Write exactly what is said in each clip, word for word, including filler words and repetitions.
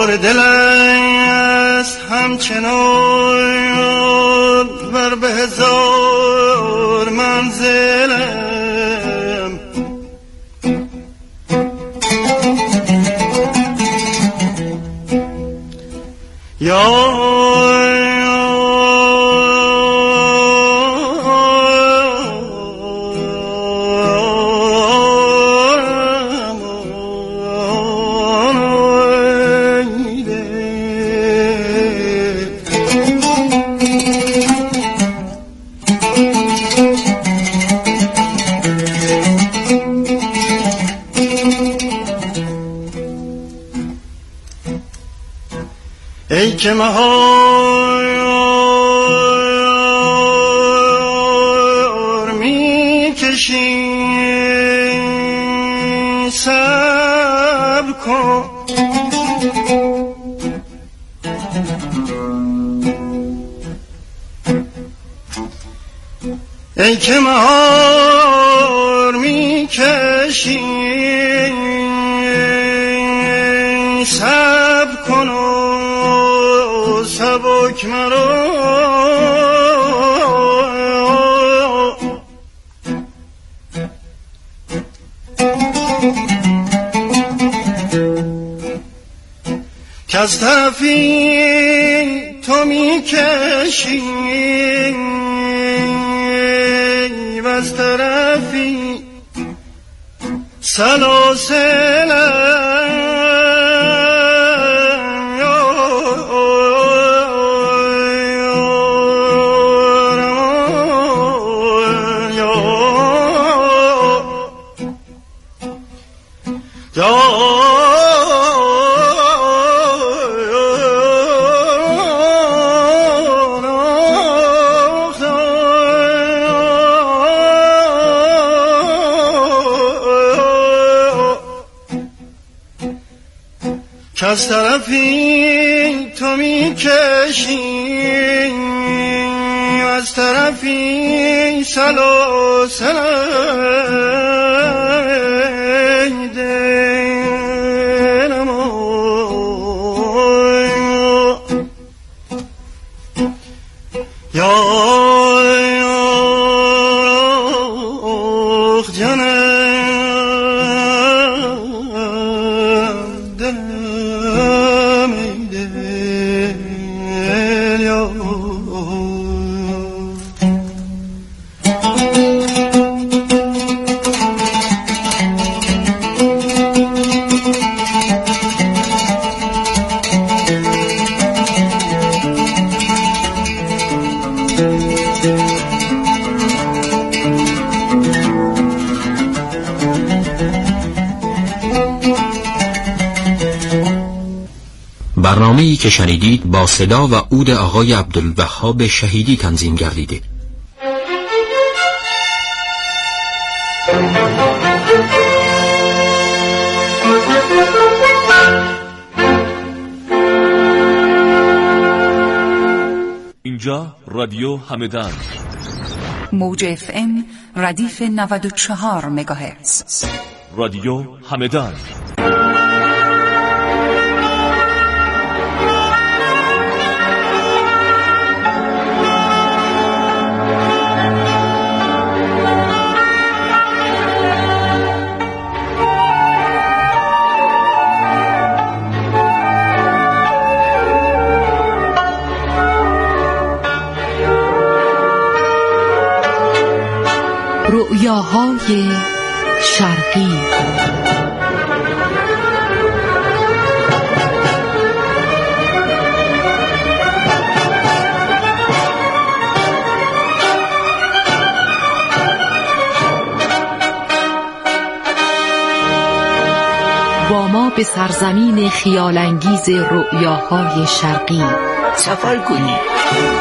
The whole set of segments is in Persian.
پر دل است همچنان بر به هزار منزلم، یا ای که مهار می کشی صبر کن، ای که مهار می کشی صبر کن و سبک مرا که از طرفی تو می کشی و از طرفی سلاسلم، که از طرفی تو می کشی از طرفی سلاسل دلم یا برنامه‌ای که شنیدید با صدا و عود آقای عبدالوهاب شهیدی تنظیم گردیده. اینجا رادیو همدان، موج اف ام ردیف نود و چهار مگاهرتز. رادیو همدان. رؤیاهای شرقی. با ما به سرزمین خیالانگیز رؤیاهای شرقی سفر کنید.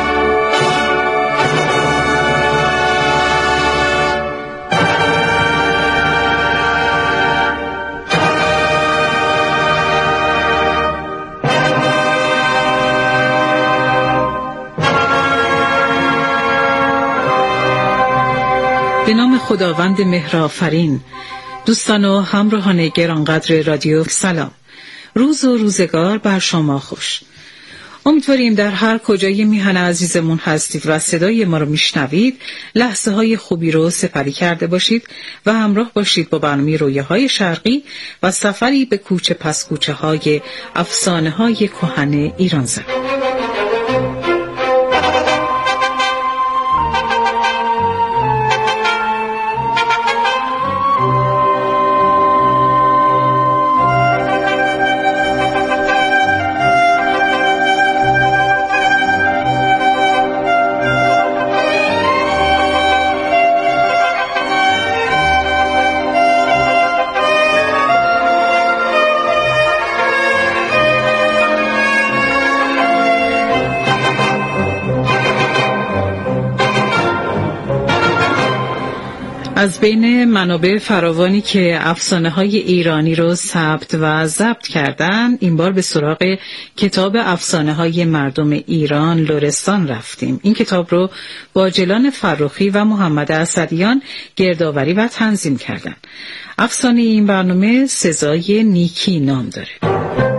به نام خداوند مهرآفرین. دوستان و همراهان گرانقدر رادیو سلام. روز و روزگار بر شما خوش. امیدواریم در هر کجای میهن عزیزمون هستید و صدای ما رو میشنوید لحظه های خوبی رو سپری کرده باشید و همراه باشید با برنامه رویاهای شرقی و سفری به کوچه پس کوچه های افسانه های کهن ایران زمین. از بین منابع فراوانی که افسانه‌های ایرانی رو ثبت و ضبط کردن، این بار به سراغ کتاب افسانه‌های مردم ایران لرستان رفتیم. این کتاب رو باجلان فرخی و محمد اسدیان گردآوری و تنظیم کردن. افسانه این برنامه سزای نیکی نام داره.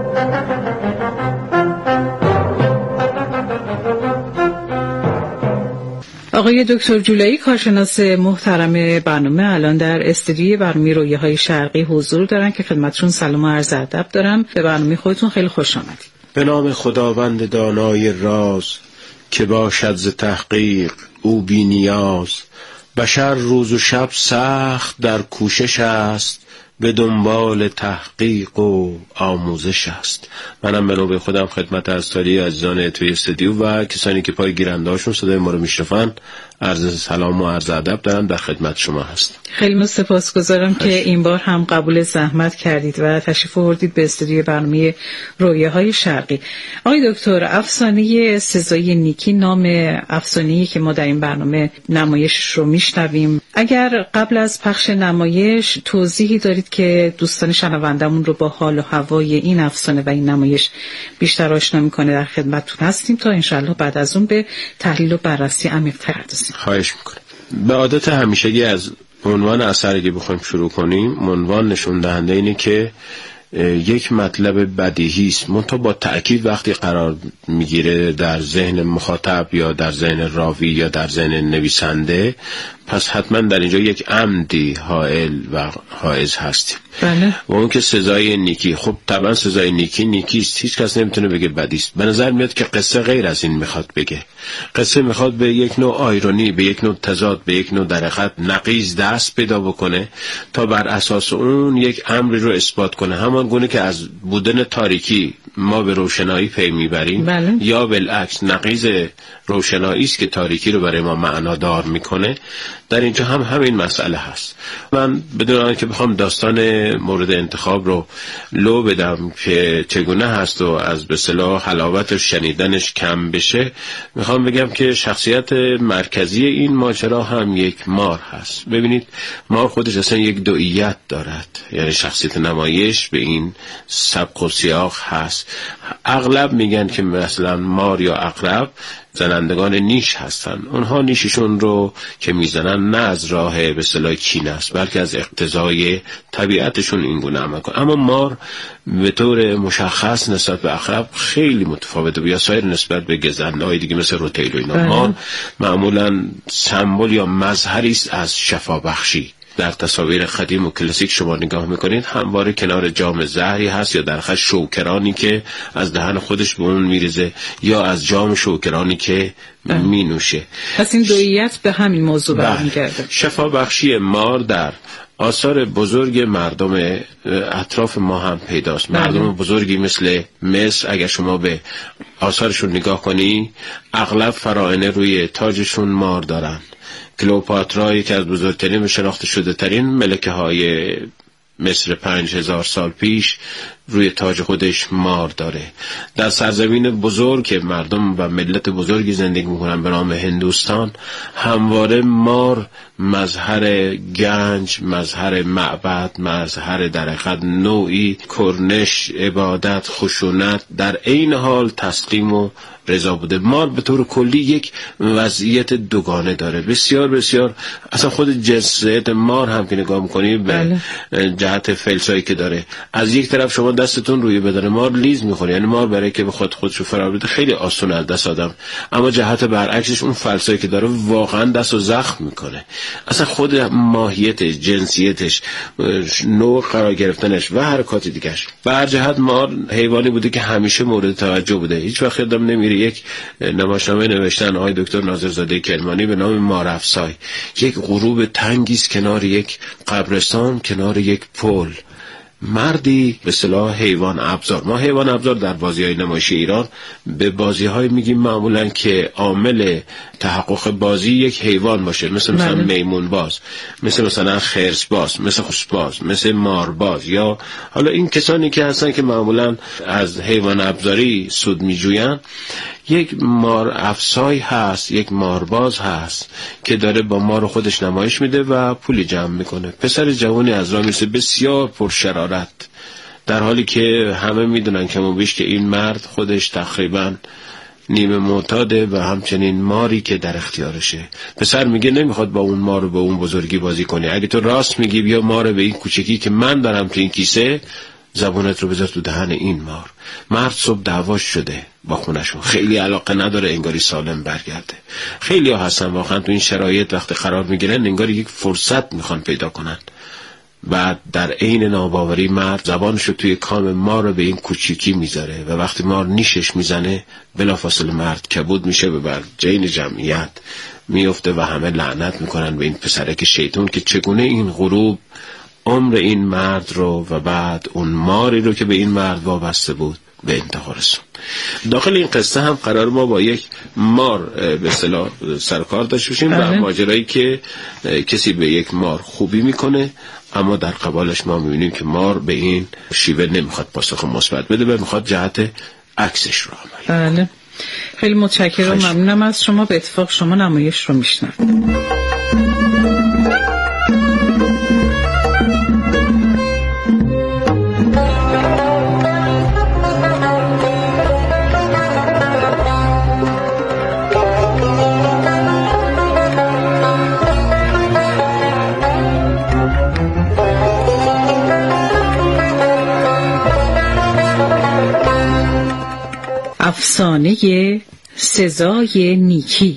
آقای دکتر جولایی، کارشناس محترم برنامه، الان در استودیوی برنامه رویاهای شرقی حضور دارن که خدمتشون سلام و عرض ادب دارم. به برنامه خودتون خیلی خوش آمدید. به نام خداوند دانای راز که باشد ز تحقیق او بی نیاز. بشر روز و شب سخت در کوشش است، به دنبال تحقیق و آموزش است. منم به نوبه خودم خدمت ارسطالی عزیزان توی استودیو و کسانی که پای گیرنده هاشون صدای ما رو میشنون عرض سلام و عرض ادب دارم، در خدمت شما هست. خیلی سپاسگزارم که این بار هم قبول زحمت کردید و تشریف آوردید به استودیو برنامه رویاهای شرقی. آقای دکتر، افسانه سزای نیکی نام افسانه‌ای که ما در این برنامه نمایشش رو میشنویم. اگر قبل از پخش نمایش توضیحی دارید که دوستان شنوندمون رو با حال و هوای این افسانه و این نمایش بیشتر آشنا میکنه، در خدمتتون هستیم تا انشالله بعد از اون به تحلیل و بررسی عمیق‌تر بپردازیم. خواهش میکنم. به عادت همیشگی از عنوان اثر اگه بخوایم شروع کنیم، عنوان نشون دهنده اینه که یک مطلب بدیهی است، منتها با تأکید وقتی قرار میگیره در ذهن مخاطب یا در ذهن راوی یا در ذهن نویسنده، پس حتما در اینجا یک عمدی حائل و حائز هستیم. بله. و اون که سزای نیکی، خب طبعا سزای نیکی نیکیست، هیچ کس نمیتونه بگه بدیست. به نظر میاد که قصه غیر از این میخواد بگه. قصه میخواد به یک نوع آیرونی، به یک نوع تضاد، به یک نوع در حقیقت نقیض دست پیدا بکنه تا بر اساس اون یک امری رو اثبات کنه. همان گونه که از بودن تاریکی ما به روشنایی پی میبریم، بله. یا بالعکس نقیض روشنایی است که تاریکی رو برای ما معنادار میکنه، در اینجا هم همین مسئله هست. من بدون آنکه بخوام داستان مورد انتخاب رو لو بدم که چگونه هست و از به اصطلاح حلاوت شنیدنش کم بشه، میخوام بگم که شخصیت مرکزی این ماجرا هم یک مار هست. ببینید، مار خودش اصلا یک دوئیت دارد، یعنی شخصیت نمایش به این سبک و سیاق هست. اغلب میگن که مثلا مار یا عقرب زنندگان نیش هستن. اونها نیششون رو که میزنن نه از راه به اصطلاح کینه است، بلکه از اقتضای طبیعتشون این گونه عمل کنه. اما مار به طور مشخص نسبت به عقرب خیلی متفاوته، یا سایر نسبت به گزنده‌های دیگه مثل روتیل و اینا. مار معمولا سمبل یا مظهری است از شفابخشی. در تصاویر قدیم و کلاسیک شما نگاه میکنید همواره کنار جام زهری هست، یا در خش شوکرانی که از دهن خودش به اون میریزه، یا از جام شوکرانی که می نوشه. پس این دوئیت به همین موضوع برمیگرده. شفا بخشی مار در آثار بزرگ مردم اطراف ما هم پیداست. مردم بزرگی مثل مصر اگر شما به آثارشون نگاه کنی، اغلب فراعنه روی تاجشون مار دارن. کلئوپاترا یکی از بزرگترین و شناخته شده ترین ملکه های مصر پنج هزار سال پیش روی تاج خودش مار داره. در سرزمین بزرگ که مردم و ملت بزرگی زندگی میکنن به نام هندوستان، همواره مار مظهر گنج، مظهر معبد، مظهر در حقیقت نوعی کرنش، عبادت، خشونت، در عین حال تسلیم و رضا بوده. مار به طور کلی یک وضعیت دوگانه داره، بسیار بسیار. اصلا خود جنسیت مار هم که نگاه میکنی به جهت فلسایی که داره، از یک طرف شما شما دستتون روی بدن مار لیز میخوره، یعنی مار برای که بخواد خودشو فرار بده خیلی آسون از دست آدم، اما جهت برعکسش اون فلسایی که داره واقعا دستو زخم میکنه. اصلا خود ماهیتش، جنسیتش، نوع قرار گرفتنش و حرکات دیگهش، به هر جهت مار حیوانی بوده که همیشه مورد توجه بوده. هیچ وقت یادم نمیره یک نمایشنامه نوشتن آقای دکتر ناظرزاده کرمانی به نام مارافسای، یک غروب تنگی است کنار یک قبرستان، کنار یک پل، مردی به اصطلاح حیوان ابزار. ما حیوان ابزار در بازی‌های نمایشی ایران به بازی‌های میگیم معمولاً که عامل تحقق بازی یک حیوان باشه، مثل مثلا میمون باز، مثل مثلا خرس باز، مثل خس باز، مثل مار باز، یا حالا این کسانی که هستن که معمولاً از حیوان ابزاری سود می‌جوین. یک مار افسای هست، یک مارباز هست که داره با مار خودش نمایش میده و پولی جمع میکنه. پسر جوانی از راه میرسه بسیار پرشرارت، در حالی که همه میدونن کم و بیش که این مرد خودش تقریبا نیمه معتاده و همچنین ماری که در اختیارشه. پسر میگه نمیخواد با اون مار به اون بزرگی بازی کنی، اگه تو راست میگی بیا مار به این کوچکی که من دارم تو این کیسه، زبونت رو بذار تو دهن این مار. مرد صبح دعواش شده با خونشون، خیلی علاقه نداره انگاری سالم برگرده. خیلی ها هستن واقعا تو این شرایط وقت قرار میگیرن انگاری یک فرصت میخوان پیدا کنن، بعد در عین ناباوری مرد زبانشو توی کام مار رو به این کوچیکی میذاره و وقتی مار نیشش میزنه بلافاصله مرد کبود میشه، به بر جین جمعیت میفته و همه لعنت میکنن به این پسرک شیطون که چگونه این غروب عمر این مرد رو و بعد اون ماری رو که به این مرد وابسته بود به انتها رسوند. داخل این قصه هم قرار ما با یک مار به اصطلاح سرکار داشته باشیم و ماجرایی که کسی به یک مار خوبی میکنه، اما در قبالش ما میبینیم که مار به این شیوه نمیخواد پاسخ مثبت بده و میخواد جهت عکسش رو عمل. بله، خیلی متشکرم، ممنونم از شما. به اتفاق شما نمایش رو میشنویم. افسانه سزای نیکی.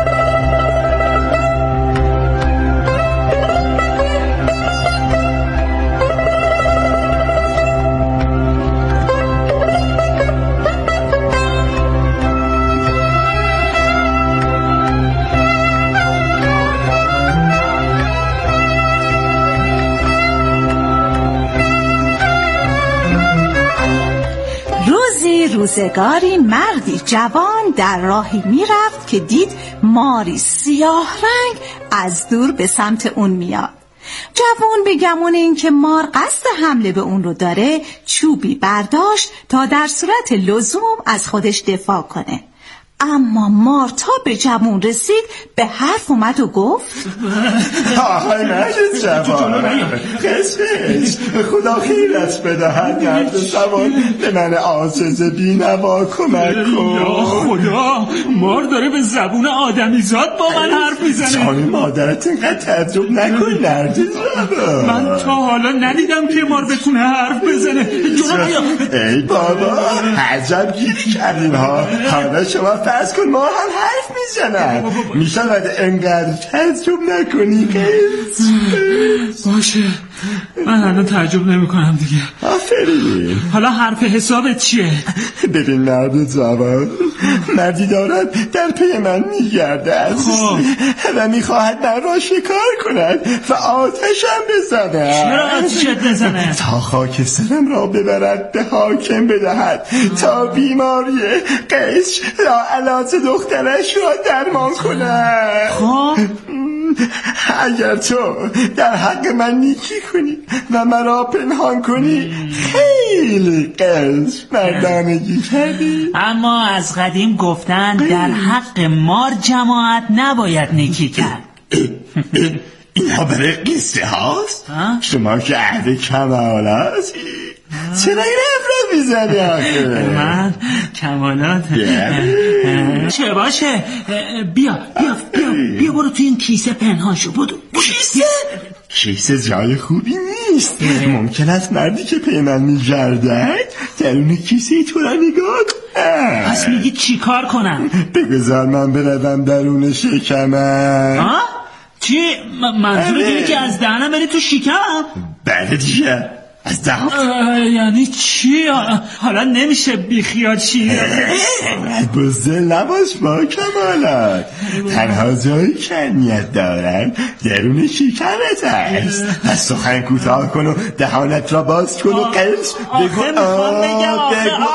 روزگاری مردی جوان در راهی میرفت که دید ماری سیاه رنگ از دور به سمت اون میاد. جوان به گمان این که مار قصد حمله به اون رو داره چوبی برداشت تا در صورت لزوم از خودش دفاع کنه، اما مار تا به جوان رسید به حرف اومد و گفت آهای مرد جوان، قسمش خدا خیرت بدهد، مرد جوان به من عاجز بی‌نوا کمک کن. یا خدا، مار داره به زبون آدمیزاد با من حرف میزنه. جان مادرت اینقدر تعجب نکن مرد جوان، من تا حالا ندیدم که مار بتونه حرف بزنه. ای بابا عجب گیری کردین ها، حالا شما فرض کن ما هم حرف میزنن، میشود انقدر تعجب نکنی؟ باشه، من الان تعجب نمی کنم دیگه. آفرین. حالا حرف حسابت چیه؟ ببین مرد جوان، مردی دارد در پی من میگرده است و میخواهد من را شکار کند و آتشم بزند. چرا آتشت بزنه؟ تا خاک سرم را ببرد به حاکم بدهد تا بیماری قش را علاج دخترش را درمان کند. خب اگر تو در حق من نیکی کنی و مرا پنهان کنی خیلی قش مردانگی کردی. اما از قدیم گفتن در حق مار جماعت نباید نیکی کرد. اینها برای قصه هاست؟ شما که اهل کمال هستی، چرا این حرف را میزنی آخه؟ من کمالات چه باشه؟ بیا بیا بیا بیا برو تو این کیسه پنهان شو. بدو. کیسه؟ کیسه جای خوبی نیست. ممکن است مردی که پی من میگردد درون کیسه تو را نگاه کنم. پس میگی چی کار کنم؟ بگذار من بروم درون شکمم. ها؟ چی؟ منظور اینه که از دهنم بری تو شکمم؟ بله دیگه، از دهان. یعنی چی؟ حالا نمیشه بیخیال چی؟ بزدل نباش با کمالات. تنها جایی که اهمیت دارد درون شکمت است. پس سخن کوتاه کن و دهانت را باز کن و قلش بگو آه بگو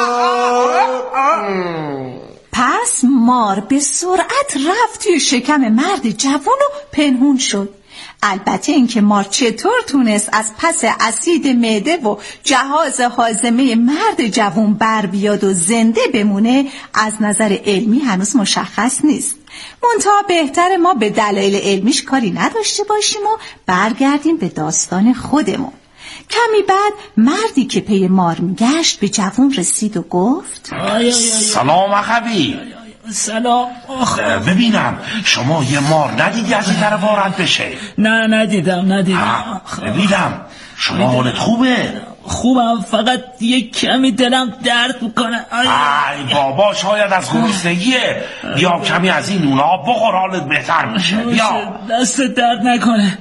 پس مار به سرعت رفت توی شکم مرد جوان و پنهون شد. البته اینکه مار چطور تونست از پس اسید معده و جهاز هاضمه مرد جوان بر بیاد و زنده بمونه از نظر علمی هنوز مشخص نیست. منتها بهتر ما به دلایل علمیش کاری نداشته باشیم و برگردیم به داستان خودمون. کمی بعد مردی که پی مار میگشت به جوان رسید و گفت سلام اخوی. سلام. ببینم شما یه مار ندیدی از این طرف وارد بشه؟ نه ندیدم ندیدم. ببینم شما حالت خوبه؟ خوبم، فقط یک کمی دلم درد میکنه. ای بابا شاید از گرسنگیه. بیا کمی از این نونا بخور حالت بهتر میشه. بیا دست درد نکنه.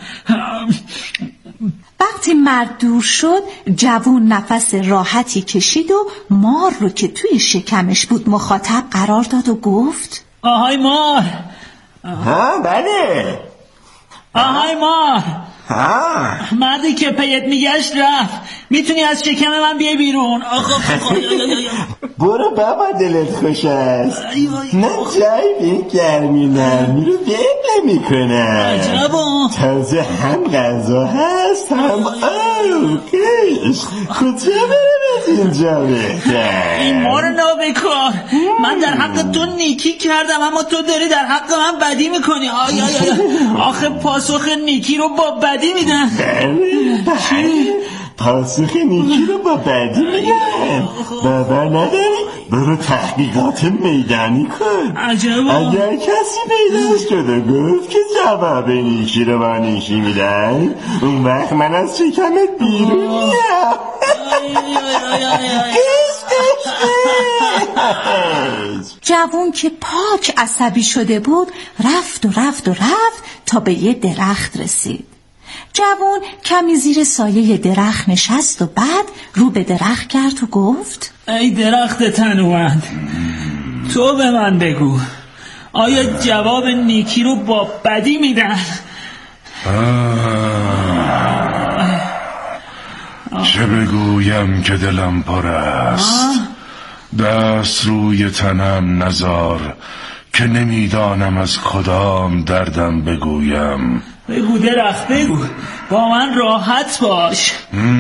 وقتی مرد دور شد جوون نفس راحتی کشید و مار رو که توی شکمش بود مخاطب قرار داد و گفت آهای مار. ها بله. آهای مار. ها مردی که پیت میگشت رفت. میتونی از شکم من بیای بیرون؟ آقا برو بابا دلت خوش است. من جای به این گرمی نرمی رو بهت نمیکنم. عجبا. تازه هم غذا هست هم آروکش. کجا برم از اینجا بهتر؟ این مار نابکار، من در حق تو نیکی کردم اما تو داری در حق من بدی میکنی. آی آی آی. آخه پاسخ نیکی رو با بدی میدن. چی؟ پاسخ نیکی رو با بدی میدن؟ باور نداری؟ برو تحقیقات میدانی کن. عجبا. اگر کسی پیدا شد و گفت که جواب نیکی رو با نیکی میدن اون وقت من از شکمت بیرون میام. جوون که پاک عصبی شده بود رفت و رفت و رفت تا به یه درخت رسید. جوون کمی زیر سایه درخت نشست و بعد رو به درخت کرد و گفت ای درخت تنومند، تو به من بگو آیا جواب نیکی رو با بدی میدن؟ چه بگویم که دلم پر است. دست روی تنم نزار که نمیدانم از کدام دردم بگویم. بگو درخت بگو، با من راحت باش.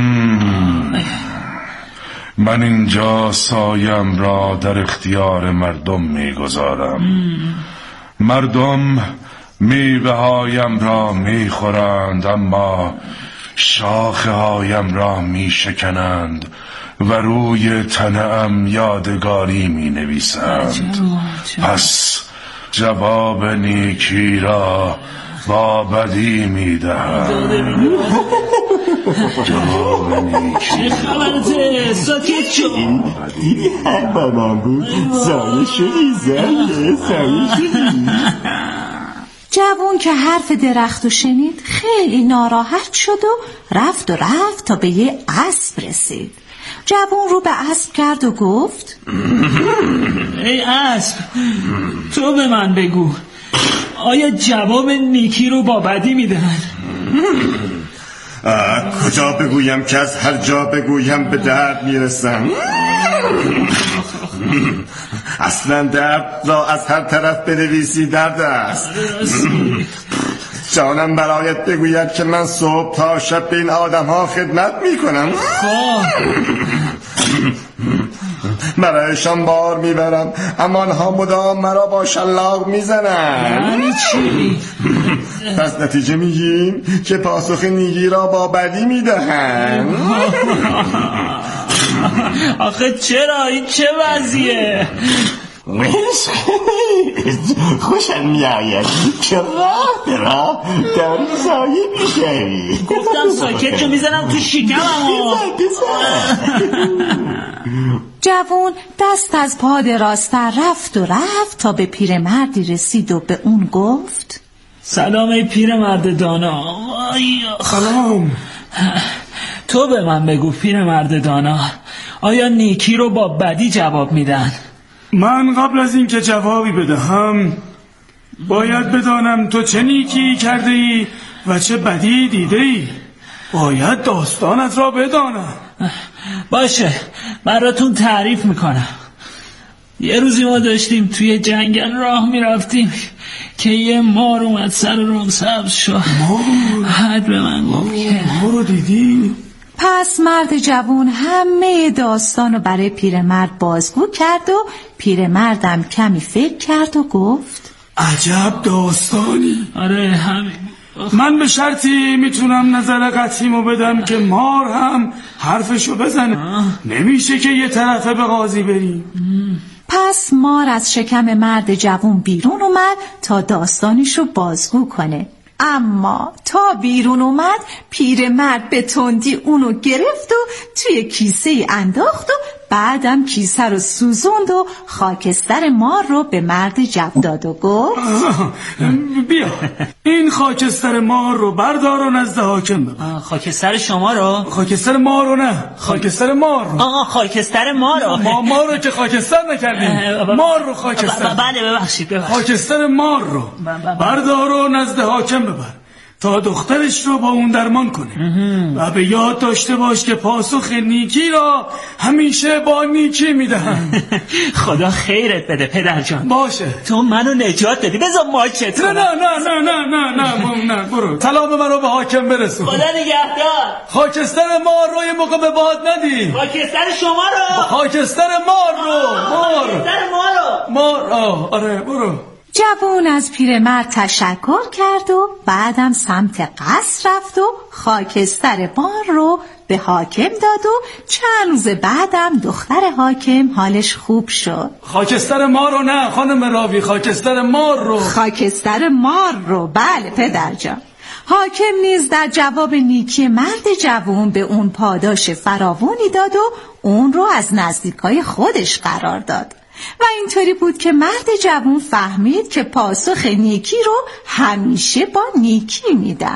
من اینجا سایم را در اختیار مردم میگذارم. مردم میوه هایم را میخورند اما شاخه هایم را میشکنند و روی تنم یادگاری می نویسند. پس جواب نیکی را با بدی می دهم. جواب نیکی چه خبرته؟ ساکت شو. دیدی هر با من بود زایه شدی زایه زایه شدی. جوون که حرف درخت رو شنید خیلی ناراحت شد و رفت و رفت تا به یه اسب رسید. جوون رو به اسب کرد و گفت ای اسب، تو به من بگو آیا جواب نیکی رو با بدی میدن؟ کجا بگویم که از هر جا بگویم به درد میرسم. اصلا درد را از هر طرف بنویسی درد است. جانم برایت بگوید که من صبح تا شب به این آدم ها خدمت میکنم. برایشان بار میبرم اما آنها مدام مرا با شلاق میزنن. یعنی چی؟ پس نتیجه میگیم که پاسخ نیکی را با بدی میدهن. آخه چرا؟ این چه وضعیه؟ خوشم میآید که راه به راه داری سایه میشوی. گفتم ساکت جو میزنم تو شکمم. جوون دست از پا دراستر رفت و رفت تا به پیرمردی رسید و به اون گفت سلام ای پیرمرد دانا. سلام. تو به من بگو پیرمرد دانا، آیا نیکی رو با بدی جواب میدن؟ من قبل از این که جوابی بدهم باید بدانم تو چه نیکی کرده ای و چه بدی دیده ای. باید داستانت را بدانم. باشه، براتون تعریف میکنم. یه روزی ما داشتیم توی جنگل راه میرفتیم که یه مار اومد سر راه سبز شد. مار؟ حد به من گفت که مار رو دیدی؟ پس مرد جوون همه داستانو برای پیرمرد بازگو کرد و پیرمردم کمی فکر کرد و گفت عجب داستانی. آره همین. من به شرطی میتونم نظر قطعیمو بدم که مار هم حرفشو بزنه. آه. نمیشه که یه طرفه به قاضی بریم. پس مار از شکم مرد جوون بیرون اومد تا داستانشو بازگو کنه. اما تا بیرون اومد پیرمرد به تندی اونو گرفت و توی کیسه انداخت و بعدم کیسه رو سوزوند و خاکستر مار رو به مرد جوون داد و گفت بیا این خاکستر مار رو بردار و نزد حاکم ببر. خاکستر شما رو؟ خاکستر مار رو نه، خاکستر مار رو. آه خاکستر مار رو. ما مار رو که خاکستر نکردیم، مار رو خاکستر. بله ببخشید ببخشید. خاکستر مار رو بردار و نزد حاکم ببر تا دخترش رو با اون درمان کنه و به یاد داشته باش که پاسخ نیکی را همیشه با نیکی میدهن. خدا خیرت بده پدر جان. باشه تو منو نجات دادی، بذار ماچت نه نه نه نه نه نه نه نه برو طلاق منو به حاکم برسون. خدا نگهدار. خاکستر مار رو یه موقع به باد ندی. خاکستر شما رو. خاکستر مار رو. مار خاکستر مار رو. مار آه آره برو. جوون از پیرمرد تشکر کرد و بعدم سمت قصر رفت و خاکستر مار رو به حاکم داد و چند روز بعدم دختر حاکم حالش خوب شد. خاکستر مار رو نه خانم راوی، خاکستر مار رو. خاکستر مار رو بله پدر جان. حاکم نیز در جواب نیکی مرد جوون به اون پاداش فراوانی داد و اون رو از نزدیکای خودش قرار داد. و اینطوری بود که مرد جوون فهمید که پاسخ نیکی رو همیشه با نیکی میدن.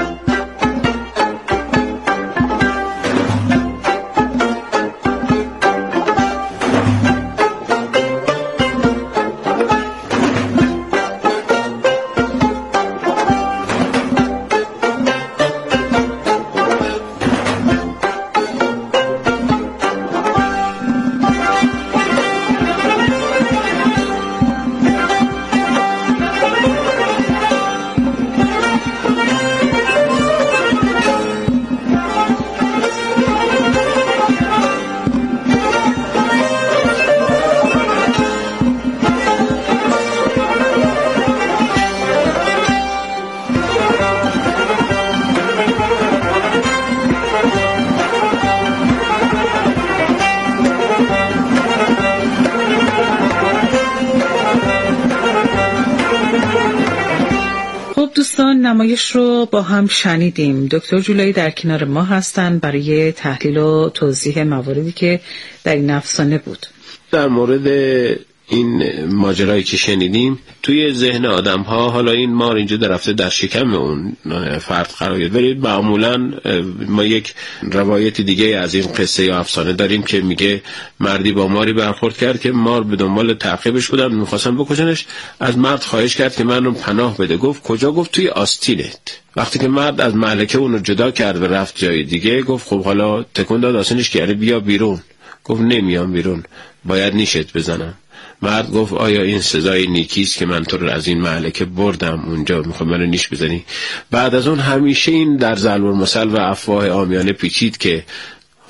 نمایش رو با هم شنیدیم. دکتر جولایی در کنار ما هستن برای تحلیل و توضیح مواردی که در این افسانه بود. در مورد این ماجرایی که شنیدیم توی ذهن آدم ها حالا این مار اینجا در رفته در شکم اون فرد قرار گرفت، ولی معمولا ما یک روایت دیگه از این قصه یا افسانه داریم که میگه مردی با ماری برخورد کرد که مار به دنبال تعقیبش بودن میخواستن بکشنش. از مرد خواهش کرد که من رو پناه بده. گفت کجا؟ گفت توی آستینت. وقتی که مرد از ملکه اون رو جدا کرد و رفت جای دیگه گفت خب حالا تکون داد آستینش که یعنی بیا بیرون. گفت نمیام بیرون، باید نیشت بزنم. مرد گفت آیا این سزای نیکیست که من تو رو از این ملکه بردم اونجا میخوام منو نیش بزنی؟ بعد از اون همیشه این در ضرب المثل و افواه عامیانه پیچید که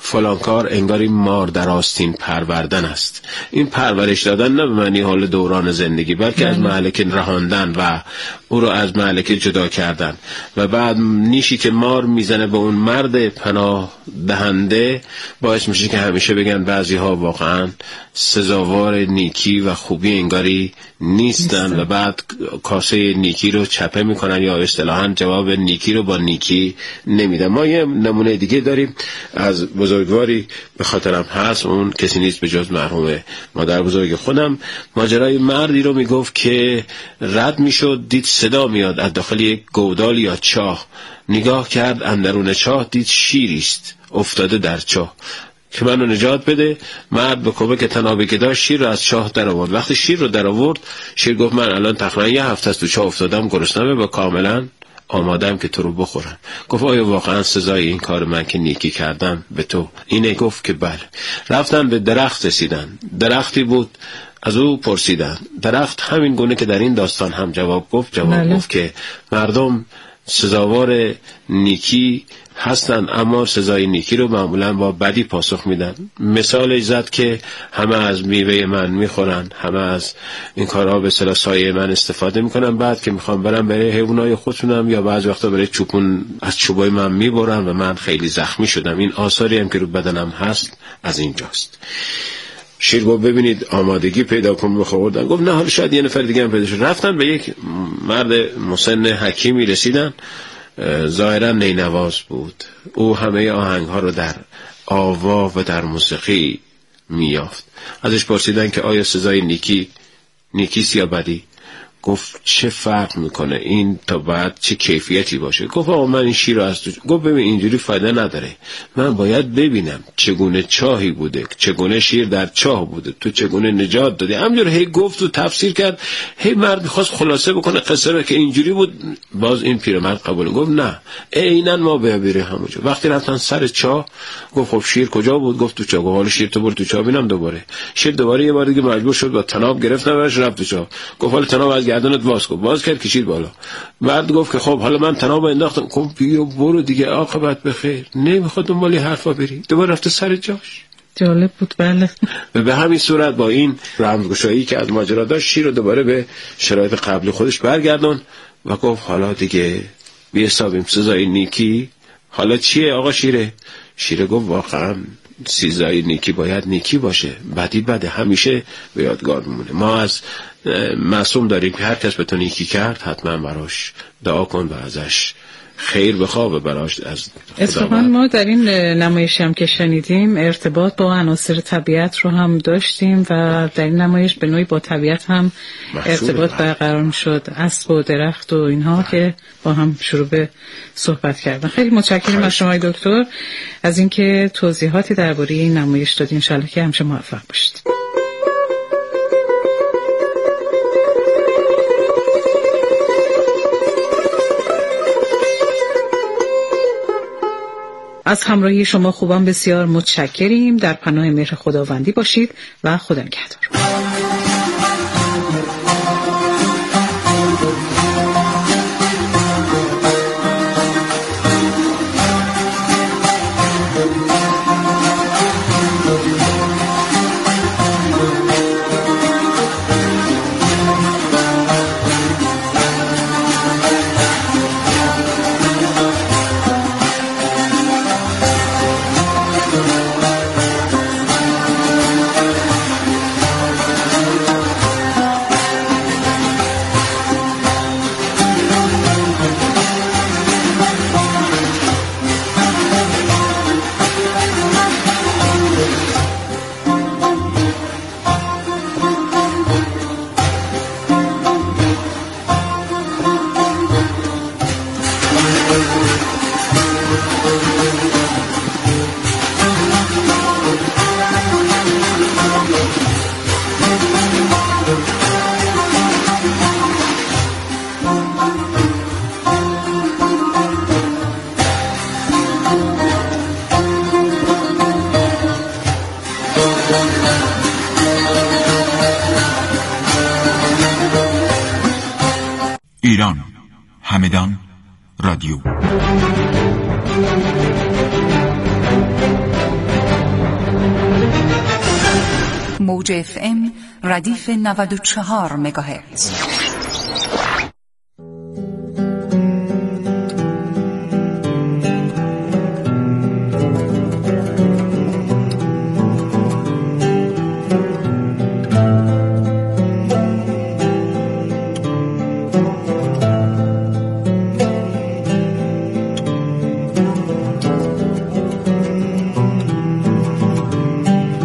فلان کار انگاری مار در آستین پروردن است. این پرورش دادن نه به معنی حال دوران زندگی، بلکه از ملکه رهاندن و او رو از ملکه جدا کردن و بعد نیشی که مار میزنه به اون مرد پناه دهنده باعث میشه که همیشه بگن بعضی ها واقعا سزاوار نیکی و خوبی انگاری نیستن و بعد کاسه نیکی رو چپه میکنن یا اصطلاحاً جواب نیکی رو با نیکی نمیدن. ما یه نمونه دیگه داریم از بزرگواری به خاطرم هست، اون کسی نیست به جز مرحوم مادر بزرگ خودم. ماجرای مردی رو میگفت که رد میشد، دید صدا میاد از داخل یک گودال یا چاه، نگاه کرد اندرون چاه دید شیری است افتاده در چاه که منو نجات بده. مرد به کمک تنابی که داشت شیر رو از چاه در آورد. وقتی شیر رو در آورد، شیر گفت من الان تقریبا یه هفته است تو چاه افتادم، گرسنمه و کاملا آمادم که تو رو بخورم. گفت آیا واقعا سزای این کار من که نیکی کردم به تو اینه؟ گفت که بله. رفتن به درخت رسیدن، درختی بود، از او پرسیدن. درخت همین گونه که در این داستان هم جواب گفت جواب بله. گفت که مردم سزاوار نیکی هستن اما سزای نیکی رو معمولا با بدی پاسخ میدن. مثالش زد که همه از میوه من میخورن، همه از این کارها به اصطلاح سایه من استفاده میکنن، بعد که میخوام برم برای حیوانای خودشونم یا بعضی وقتا برای چوپون از چوبای من میبرن و من خیلی زخمی شدم. این آثاری هم که رو بدنم هست از اینجاست. شیر گفت ببینید آمادگی پیدا کن بخوردن. گفت نه حالا شاید یه نفر دیگه هم پیدا شد. رفتن به یک مرد مسن حکیمی رسیدن، ظاهرا نینواز بود. او همه آهنگ ها رو در آوا و در موسیقی میافت. ازش پرسیدن که آیا سزای نیکی نیکیست یا بدی؟ گفت چه فرق میکنه این تا بعد چه کیفیتی باشه؟ گفت آقا من این شیر رو از تو. گفت ببین اینجوری فایده نداره، من باید ببینم چگونه چاهی بوده، چگونه شیر در چاه بوده، تو چگونه نجات دادی. همجور هی گفت و تفسیر کرد. هی مرد میخواست خلاصه بکنه قصه رو که اینجوری بود. باز این پیرمرد قبول گفت نه عیناً ما بیا همونجا. وقتی رفتن سر چاه گفت خب شیر کجا بود؟ گفت تو چاه. گفت حالا شیر تو برو تو چاه ببینم. دوباره شیر دوباره یه بار دیگه مجبور شد با تناب گرفت نبرش رفت تو چاه. گفت حالا تناب از گردنت باز کن. باز کرد کشید بالا. بعد گفت که خب حالا من تناب انداختم. گفت بیا برو دیگه عاقبت بخیر. نمیخواد دنبال حرفا بری. دوباره رفت سر جاش. جالب بود. بله. و به همین صورت با این رمزگشایی که از ماجرا داشت شیر رو دوباره به شرایط قبلی خودش برگردون و گفت حالا دیگه بی‌حسابیم سزای نیکی حالا چیه آقا شیره؟ شیره گفت واقعا سزای نیکی باید نیکی باشه، بدی بده، همیشه به یادگار میمونه. ما از معصوم داریم که هر کس به تو نیکی کرد حتما براش دعا کن و ازش خیر بخواه و براش از اتفاقا ما در این نمایش هم که شنیدیم ارتباط با عناصر طبیعت رو هم داشتیم و در این نمایش به نوعی با طبیعت هم ارتباط برقرار شد، اسب و درخت و اینها که با هم شروع به صحبت کردن. خیلی متشکرم از شما دکتر از اینکه توضیحاتی درباره این نمایش دادین. ان شاءالله که همیشه موفق باشید. از همراهی شما خوبان بسیار متشکریم. در پناه مهر خداوندی باشید و خدا نگهدار. ایران همدان رادیو. موج اف ام ردیف نود و چهار مگاهرتز.